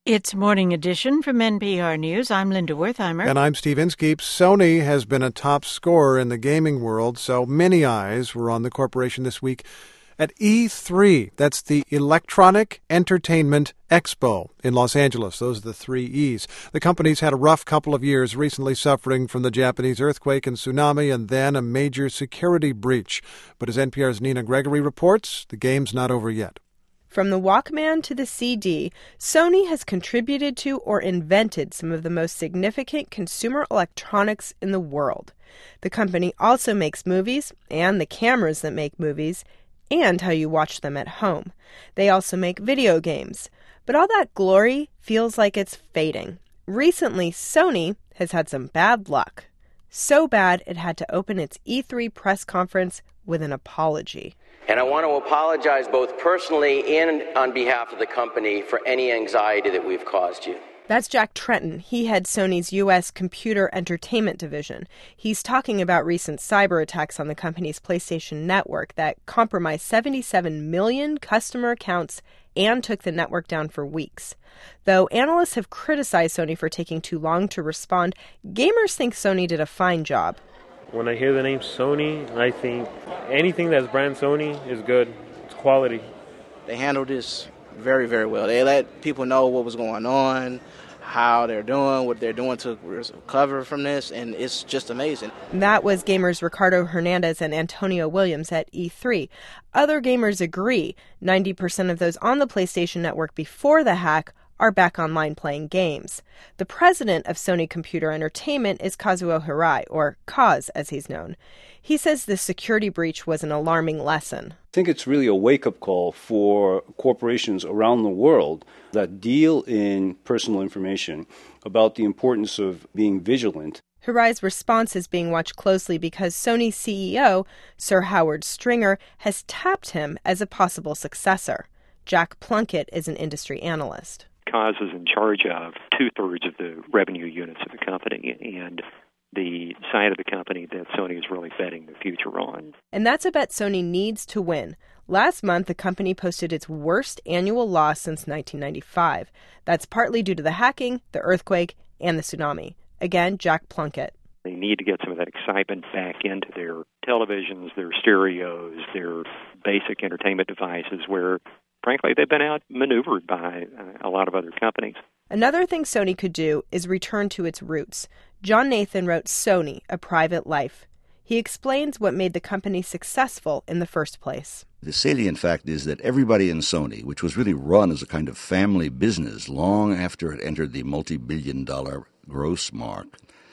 It's Morning Edition from NPR News. I'm Linda Wertheimer. And I'm Steve Inskeep. Sony has been a top scorer in the gaming world, so many eyes were on the corporation this week at E3. That's the Electronic Entertainment Expo in Los Angeles. Those are the three E's. The company's had a rough couple of years, recently suffering from the Japanese earthquake and tsunami and then a major security breach. But as NPR's Nina Gregory reports, the game's not over yet. From the Walkman to the CD, Sony has contributed to or invented some of the most significant consumer electronics in the world. The company also makes movies and the cameras that make movies and how you watch them at home. They also make video games. But all that glory feels like it's fading. Recently, Sony has had some bad luck. So bad it had to open its E3 press conference with an apology. And I want to apologize both personally and on behalf of the company for any anxiety that we've caused you. That's Jack Tretton. He heads Sony's U.S. Computer Entertainment Division. He's talking about recent cyber attacks on the company's PlayStation Network that compromised 77 million customer accounts and took the network down for weeks. Though analysts have criticized Sony for taking too long to respond, gamers think Sony did a fine job. When I hear the name Sony, I think anything that's brand Sony is good. It's quality. They handled this very, very well. They let people know what was going on, how they're doing, what they're doing to recover from this, and it's just amazing. That was gamers Ricardo Hernandez and Antonio Williams at E3. Other gamers agree. 90% of those on the PlayStation Network before the hack are back online playing games. The president of Sony Computer Entertainment is Kazuo Hirai, or Kaz as he's known. He says the security breach was an alarming lesson. I think it's really a wake-up call for corporations around the world that deal in personal information about the importance of being vigilant. Hirai's response is being watched closely because Sony's CEO, Sir Howard Stringer, has tapped him as a possible successor. Jack Plunkett is an industry analyst. Kaz is in charge of two-thirds of the revenue units of the company and the side of the company that Sony is really betting the future on. And that's a bet Sony needs to win. Last month, the company posted its worst annual loss since 1995. That's partly due to the hacking, the earthquake, and the tsunami. Again, Jack Plunkett. They need to get some of that excitement back into their televisions, their stereos, their basic entertainment devices where, frankly, they've been outmaneuvered by a lot of other companies. Another thing Sony could do is return to its roots. John Nathan wrote Sony, A Private Life. He explains what made the company successful in the first place. The salient fact is that everybody in Sony, which was really run as a kind of family business long after it entered the multi-billion-dollar gross mark,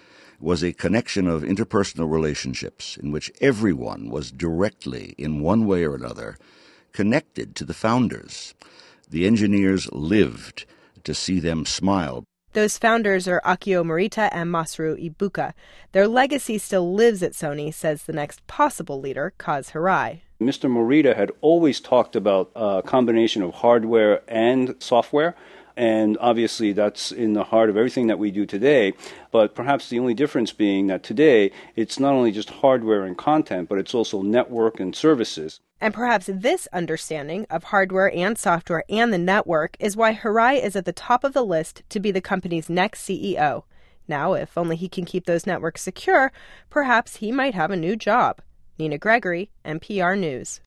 was a connection of interpersonal relationships in which everyone was directly, in one way or another, connected to the founders. The engineers lived to see them smile. Those founders are Akio Morita and Masaru Ibuka. Their legacy still lives at Sony, says the next possible leader, Kaz Hirai. Mr. Morita had always talked about a combination of hardware and software. And obviously that's in the heart of everything that we do today. But perhaps the only difference being that today it's not only just hardware and content, but it's also network and services. And perhaps this understanding of hardware and software and the network is why Hirai is at the top of the list to be the company's next CEO. Now, if only he can keep those networks secure, perhaps he might have a new job. Nina Gregory, NPR News.